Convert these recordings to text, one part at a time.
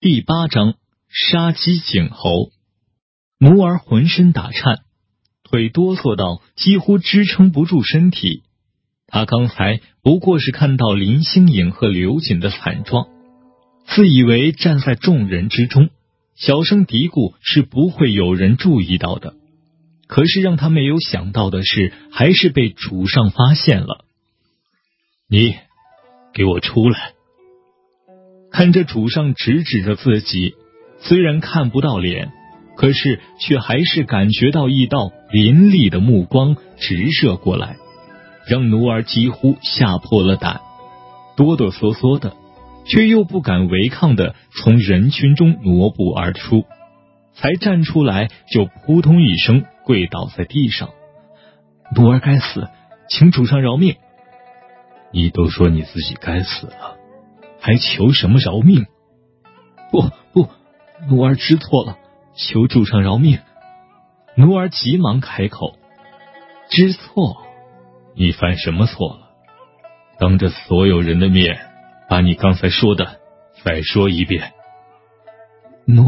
第8章杀鸡儆猴。奴儿浑身打颤，腿哆嗦到几乎支撑不住身体。他刚才不过是看到林星颖和刘瑾的惨状，自以为站在众人之中，小声嘀咕是不会有人注意到的。可是让他没有想到的是，还是被主上发现了。你给我出来！看着主上直指着自己，虽然看不到脸，可是却还是感觉到一道凌厉的目光直射过来，让奴儿几乎吓破了胆，哆哆嗦嗦的，却又不敢违抗的从人群中挪步而出，才站出来就扑通一声跪倒在地上。奴儿该死，请主上饶命！ 你都说你自己该死了，还求什么饶命？ 不，奴儿知错了，求主上饶命！奴儿急忙开口。知错？ 你犯什么错了？当着所有人的面，把你刚才说的再说一遍。 奴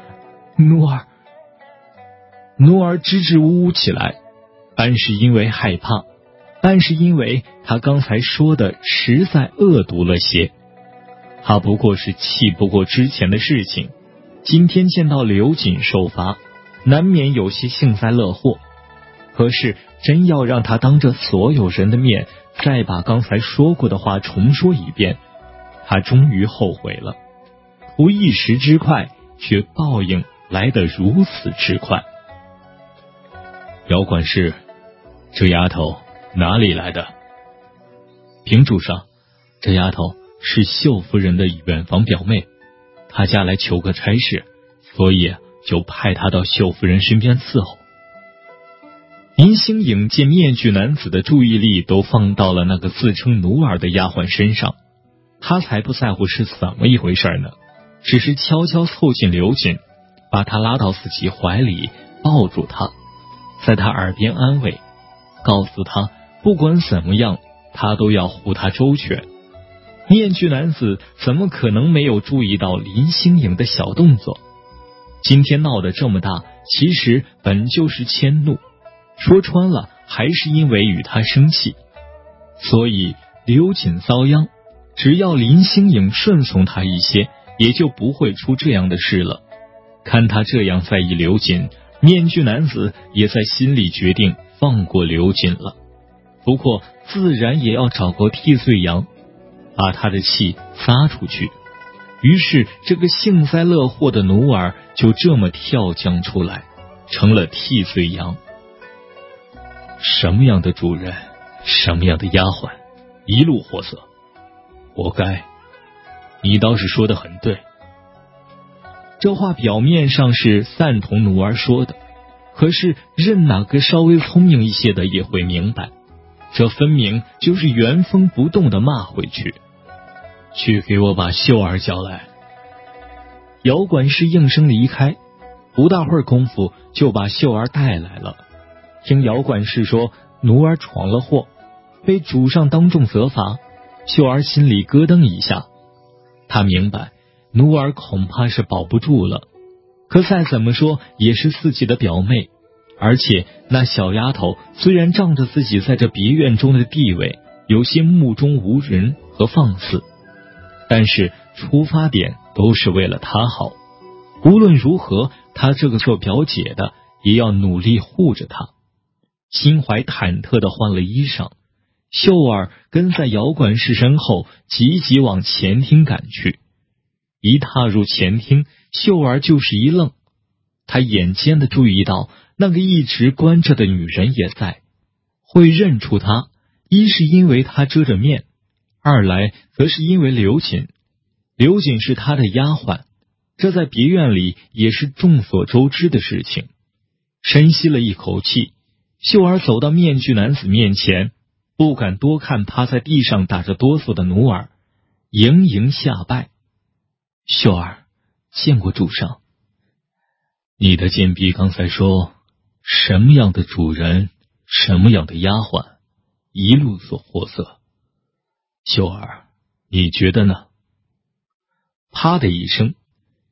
儿支支吾吾起来，半是因为害怕，半是因为他刚才说的实在恶毒了些。他不过是气不过之前的事情，今天见到刘瑾受罚，难免有些幸灾乐祸。可是真要让他当着所有人的面再把刚才说过的话重说一遍，他终于后悔了。图一时之快，却报应来得如此之快。 姚管事，这丫头哪里来的？ 平主上，这丫头是秀夫人的远房表妹，她家来求个差事，所以就派她到秀夫人身边伺候。林星颖见面具男子的注意力都放到了那个自称奴儿的丫鬟身上，他才不在乎是怎么一回事呢，只是悄悄凑近刘瑾，把他拉到自己怀里，抱住他，在他耳边安慰，告诉他不管怎么样，他都要护他周全。面具男子怎么可能没有注意到林星颖的小动作？今天闹得这么大，其实本就是迁怒，说穿了还是因为与他生气。所以刘瑾遭殃，只要林星颖顺从他一些，也就不会出这样的事了。看他这样在意刘瑾，面具男子也在心里决定放过刘瑾了。不过自然也要找个替罪羊，把他的气撒出去。于是这个幸灾乐祸的奴儿就这么跳将出来，成了替罪羊。 什么样的主人，什么样的丫鬟，一路货色，活该。你倒是说得很对。 这话表面上是赞同奴儿说的，可是任哪个稍微聪明一些的也会明白，这分明就是原封不动的骂回去。 去给我把秀儿叫来。 姚管事应声离开，不大会儿功夫就把秀儿带来了。听姚管事说奴儿闯了祸，被主上当众责罚，秀儿心里咯噔一下。他明白奴儿恐怕是保不住了，可再怎么说也是自己的表妹，而且那小丫头虽然仗着自己在这别院中的地位有些目中无人和放肆，但是出发点都是为了她好。无论如何，她这个做表姐的也要努力护着她。心怀忐忑地换了衣裳，秀儿跟在姚管事身后急急往前厅赶去。一踏入前厅，秀儿就是一愣，她眼尖地注意到那个一直关着的女人也在，会认出她，一是因为她遮着面，二来则是因为刘瑾。刘瑾是她的丫鬟，这在别院里也是众所周知的事情。深吸了一口气，秀儿走到面具男子面前，不敢多看趴在地上打着哆嗦的奴儿，盈盈下拜。秀儿，见过主上。 你的贱婢刚才说什么样的主人，什么样的丫鬟，一路所货色。秀儿，你觉得呢？ 啪的一声，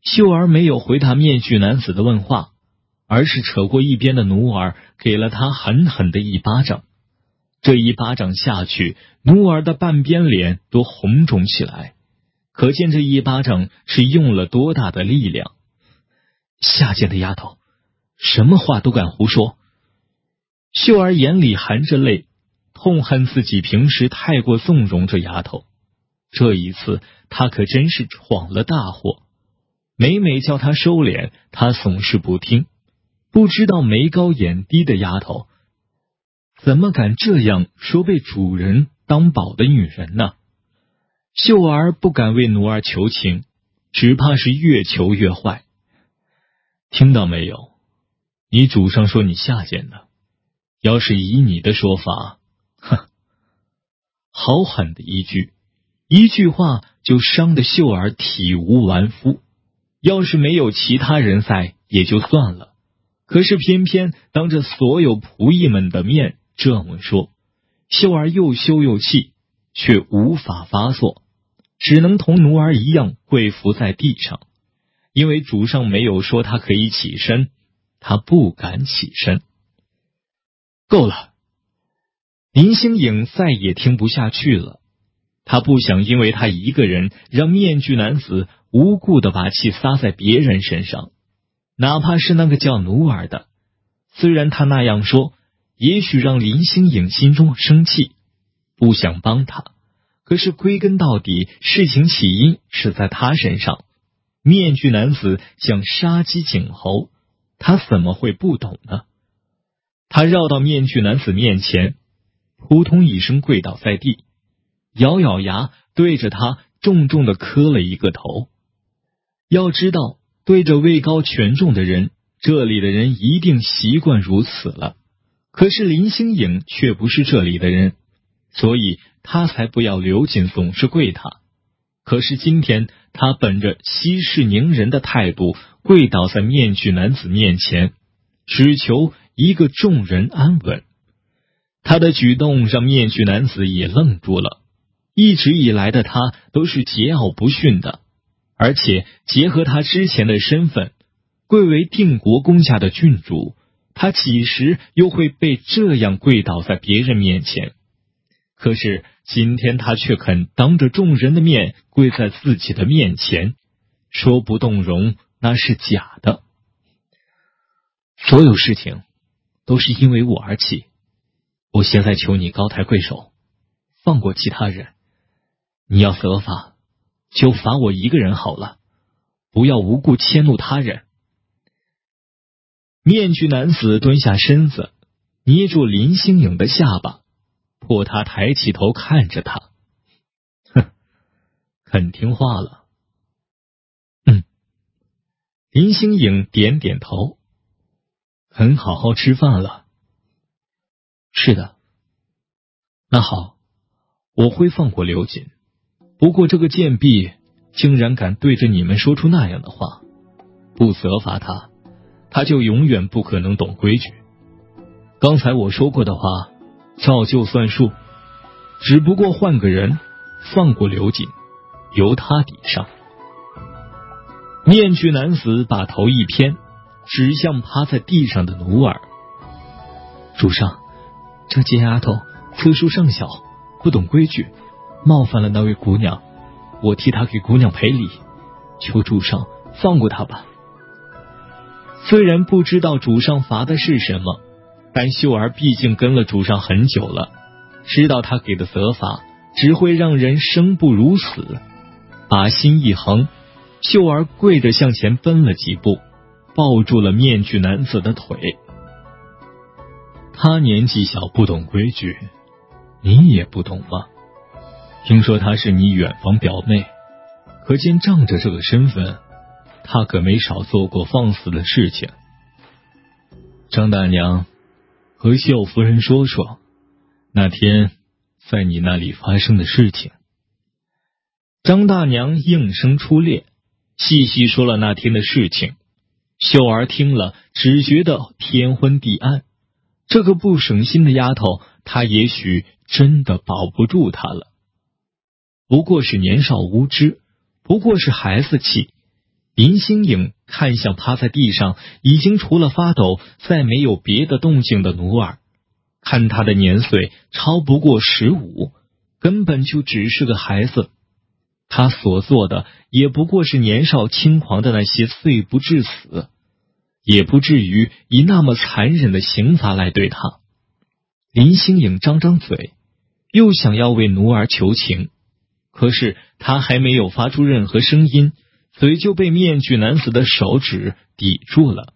秀儿没有回答面具男子的问话，而是扯过一边的努尔，给了他狠狠的一巴掌。这一巴掌下去，努尔的半边脸都红肿起来，可见这一巴掌是用了多大的力量。下贱的丫头，什么话都敢胡说！秀儿眼里含着泪，痛恨自己平时太过纵容这丫头。这一次她可真是闯了大祸，每每叫她收敛，她总是不听。不知道眉高眼低的丫头，怎么敢这样说被主人当宝的女人呢？秀儿不敢为奴儿求情，只怕是越求越坏。听到没有？你主上说你下贱呢，要是以你的说法，哼！好狠的一句话就伤得秀儿体无完肤。要是没有其他人在也就算了，可是偏偏当着所有仆役们的面这么说，秀儿又羞又气，却无法发作，只能同奴儿一样跪伏在地上。因为主上没有说他可以起身，他不敢起身。够了！林星颖再也听不下去了，他不想因为他一个人让面具男子无故的把气撒在别人身上，哪怕是那个叫努尔的。虽然他那样说，也许让林星颖心中生气，不想帮他，可是归根到底，事情起因是在他身上。面具男子像杀鸡儆猴，他怎么会不懂呢？他绕到面具男子面前，扑通一声跪倒在地，咬咬牙，对着他重重地磕了一个头。要知道，对着位高权重的人，这里的人一定习惯如此了。可是林星颖却不是这里的人，所以他才不要刘瑾总是跪他。可是今天他本着息事宁人的态度跪倒在面具男子面前，只求一个众人安稳。他的举动让面具男子也愣住了。一直以来的他都是桀骜不驯的，而且结合他之前的身份，贵为定国公家的郡主，他几时又会被这样跪倒在别人面前？可是今天他却肯当着众人的面跪在自己的面前，说不动容那是假的。所有事情都是因为我而起，我现在求你高抬贵手，放过其他人。你要责罚，就罚我一个人好了，不要无故迁怒他人。面具男子蹲下身子，捏住林星颖的下巴，迫他抬起头看着他。哼，肯听话了。林星颖点点头，肯好好吃饭了。是的。那好，我会放过刘瑾。不过这个贱婢竟然敢对着你们说出那样的话，不责罚他，他就永远不可能懂规矩。刚才我说过的话照旧算数，只不过换个人，放过刘瑾，由他抵上。面具男子把头一偏，指向趴在地上的努尔。主上，这贱丫头岁数尚小，不懂规矩，冒犯了那位姑娘，我替她给姑娘赔礼，求主上放过她吧。虽然不知道主上罚的是什么，但秀儿毕竟跟了主上很久了，知道他给的责罚只会让人生不如死。把心一横，秀儿跪着向前奔了几步，抱住了面具男子的腿。他年纪小，不懂规矩，你也不懂吗？听说她是你远房表妹，可见仗着这个身份，她可没少做过放肆的事情。张大娘，和秀夫人说说那天在你那里发生的事情。张大娘应声出列，细细说了那天的事情。秀儿听了，只觉得天昏地暗。这个不省心的丫头，她也许真的保不住她了。不过是年少无知，不过是孩子气， 林星影看向趴在地上已经除了发抖再没有别的动静的努尔，看他的年岁超不过15，根本就只是个孩子。他所做的也不过是年少轻狂的那些罪不至死，也不至于以那么残忍的刑罚来对他。林星影张张嘴，又想要为努尔求情，可是他还没有发出任何声音，嘴就被面具男子的手指抵住了。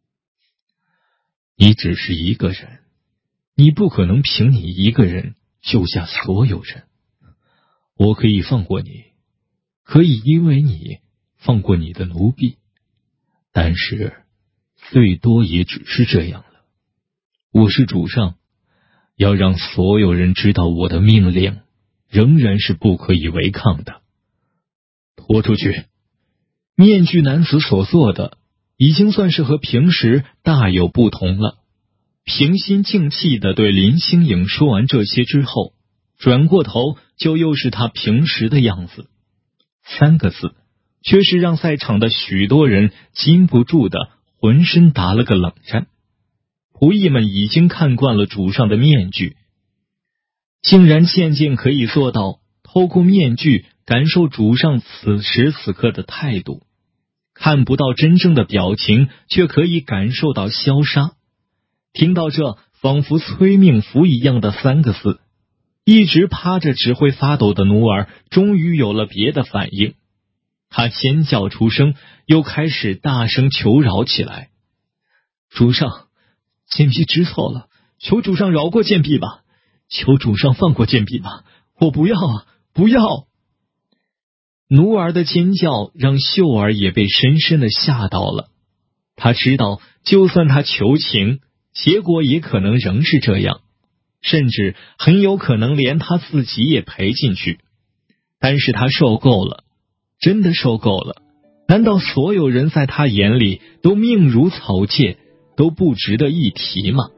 你只是一个人，你不可能凭你一个人救下所有人。我可以放过你，可以因为你放过你的奴婢，但是最多也只是这样了。我是主上，要让所有人知道我的命令仍然是不可以违抗的。拖出去。面具男子所做的已经算是和平时大有不同了。平心静气地对林星影说完这些之后，转过头就又是他平时的样子。3个字却是让在场的许多人禁不住的浑身打了个冷战。仆役们已经看惯了主上的面具，竟然渐渐可以做到透过面具感受主上此时此刻的态度，看不到真正的表情，却可以感受到消杀。听到这仿佛催命符一样的3个字，一直趴着只会发抖的努尔终于有了别的反应。他尖叫出声，又开始大声求饶起来。主上，贱婢知错了，求主上饶过贱婢吧，求主上放过贱婢吧，我不要啊，不要！努尔的尖叫让秀儿也被深深的吓到了。他知道，就算他求情，结果也可能仍是这样，甚至很有可能连他自己也赔进去。但是他受够了，真的受够了。难道所有人在他眼里都命如草芥，都不值得一提吗？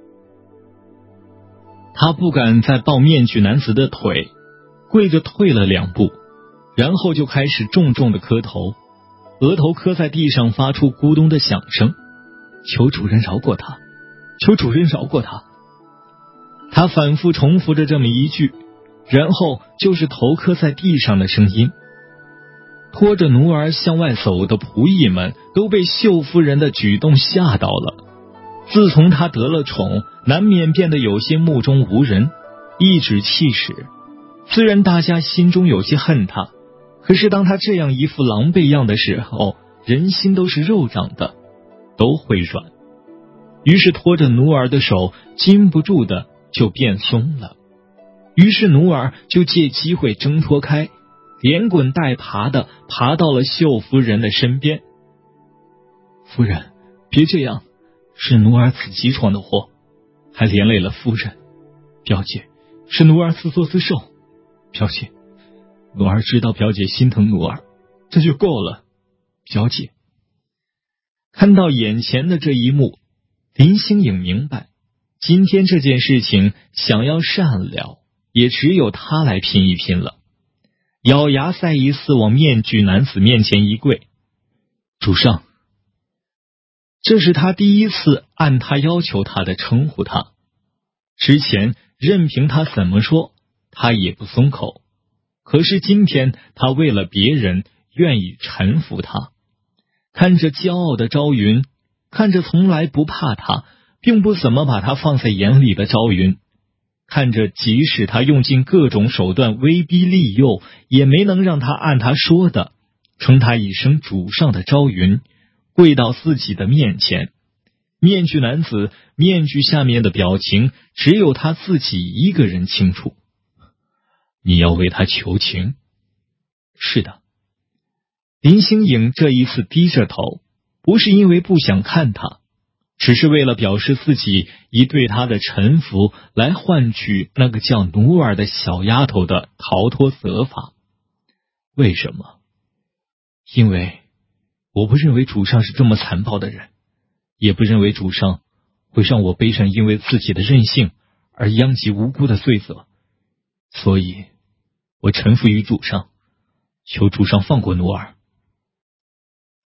他不敢再抱面具男子的腿，跪着退了2步，然后就开始重重的磕头，额头磕在地上发出咕咚的响声。求主人饶过他，求主人饶过他。他反复重复着这么一句，然后就是头磕在地上的声音。拖着努儿向外走的仆役们都被秀夫人的举动吓到了。自从他得了宠，难免变得有些目中无人，颐指气使。虽然大家心中有些恨他，可是当他这样一副狼狈样的时候，人心都是肉长的，都会软。于是拖着努儿的手禁不住的就变松了，于是努儿就借机会挣脱开，连滚带爬的爬到了秀夫人的身边。夫人，别这样，是努儿自己闯的祸，还连累了夫人。表姐，是努儿自作自受。表姐，努儿知道表姐心疼努儿，这就够了。表姐。看到眼前的这一幕，林星影明白，今天这件事情想要善了，也只有他来拼一拼了。咬牙再一次往面具男子面前一跪。主上。这是他第一次按他要求他的称呼他，之前任凭他怎么说，他也不松口。可是今天他为了别人愿意臣服他。看着骄傲的朝云，看着从来不怕他，并不怎么把他放在眼里的朝云，看着即使他用尽各种手段威逼利诱，也没能让他按他说的称他一声主上的朝云，跪到自己的面前。面具男子面具下面的表情只有他自己一个人清楚。你要为他求情？是的。林星影这一次低着头，不是因为不想看他，只是为了表示自己以对他的臣服来换取那个叫努尔的小丫头的逃脱责罚。为什么？因为我不认为主上是这么残暴的人，也不认为主上会让我背上因为自己的任性而殃及无辜的罪责，所以我臣服于主上，求主上放过努尔。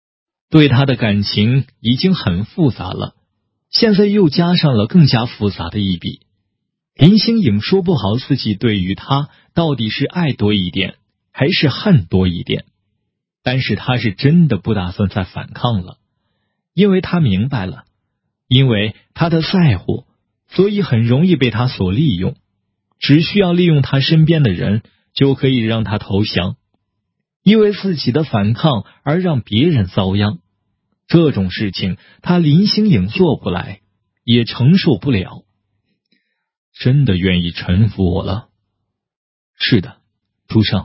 对他的感情已经很复杂了，现在又加上了更加复杂的一笔。林星颖说不好自己对于他到底是爱多一点还是恨多一点，但是他是真的不打算再反抗了，因为他明白了，因为他的在乎，所以很容易被他所利用，只需要利用他身边的人就可以让他投降，因为自己的反抗而让别人遭殃，这种事情他林星颖做不来，也承受不了。 真的愿意臣服我了？ 是的，主上，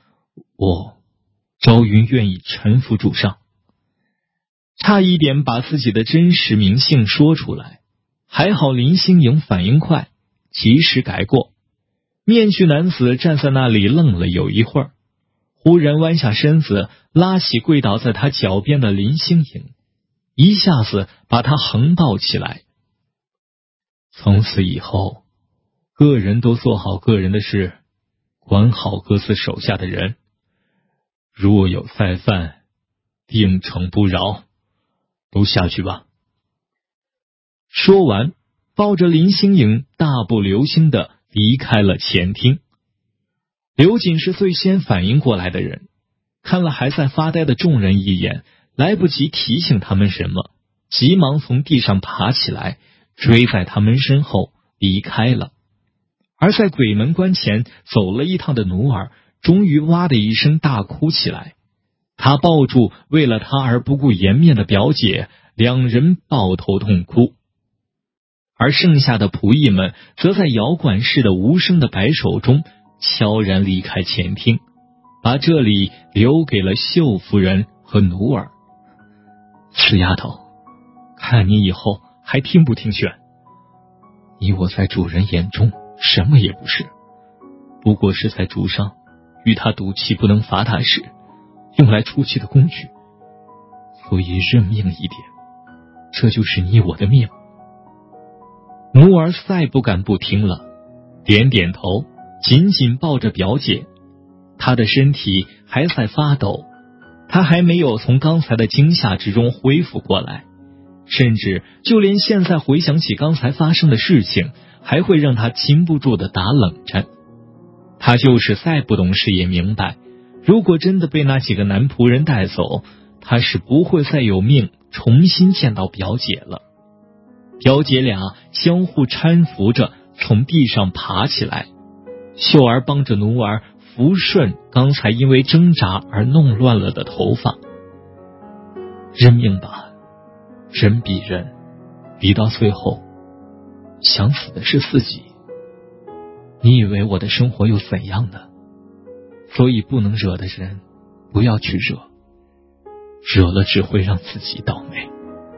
朝云愿意臣服主上。 差一点把自己的真实名姓说出来，还好林星颖反应快，及时改过。面具男子站在那里愣了有一会儿，忽然弯下身子，拉起跪倒在他脚边的林星颖，一下子把他横抱起来。 从此以后，个人都做好个人的事，管好各自手下的人，若有再犯，定惩不饶。都下去吧。 说完，抱着林星颖大步流星地离开了前厅。刘瑾是最先反应过来的人，看了还在发呆的众人一眼，来不及提醒他们什么，急忙从地上爬起来，追在他们身后离开了。而在鬼门关前走了一趟的努尔，终于哇的一声大哭起来。他抱住为了他而不顾颜面的表姐，两人抱头痛哭。而剩下的仆役们则在姚管事的无声的摆手中悄然离开前厅，把这里留给了秀夫人和努尔。死丫头，看你以后还听不听劝？你我在主人眼中什么也不是，不过是在主上与他赌气不能罚他时用来出气的工具，所以认命一点，这就是你我的命。努尔再不敢不听了，点点头，紧紧抱着表姐。他的身体还在发抖，他还没有从刚才的惊吓之中恢复过来，甚至就连现在回想起刚才发生的事情，还会让他禁不住的打冷战。他就是再不懂事也明白，如果真的被那几个男仆人带走，他是不会再有命重新见到表姐了。表姐俩相互搀扶着从地上爬起来，秀儿帮着努儿抚顺刚才因为挣扎而弄乱了的头发。认命吧，人比人，比到最后，想死的是自己。你以为我的生活又怎样呢？所以不能惹的人，不要去惹，惹了只会让自己倒霉。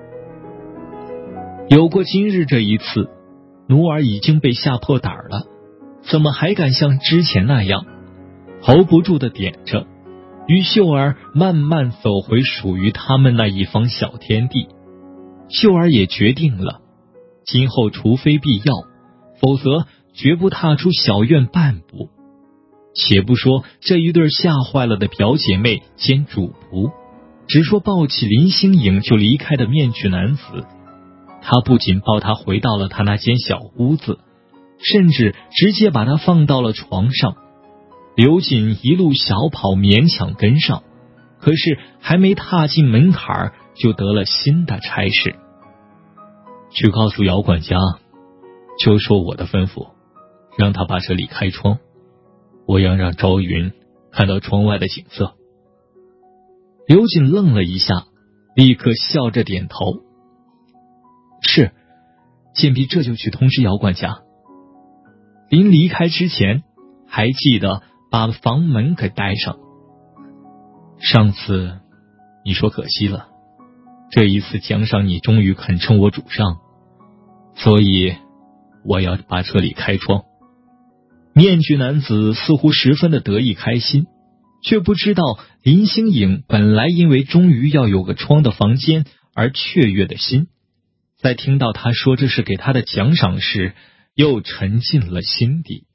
有过今日这一次，努尔已经被吓破胆了，怎么还敢像之前那样hold不住的点着，与秀儿慢慢走回属于他们那一方小天地。秀儿也决定了，今后除非必要，否则绝不踏出小院半步。且不说这一对吓坏了的表姐妹兼主仆，只说抱起林星颖就离开的面具男子，他不仅抱她回到了他那间小屋子，甚至直接把她放到了床上。刘瑾一路小跑勉强跟上，可是还没踏进门槛就得了新的差事，去告诉姚管家，就说我的吩咐，让他把这里开窗，我要让朝云看到窗外的景色。刘瑾愣了一下，立刻笑着点头，是，贱婢这就去通知姚管家。临离开之前，还记得把房门给带上。上次你说可惜了，这一次奖赏你终于肯称我主上，所以我要把这里开窗。面具男子似乎十分的得意开心，却不知道林星颖本来因为终于要有个窗的房间而雀跃的心，在听到他说这是给他的奖赏时，又沉进了心底。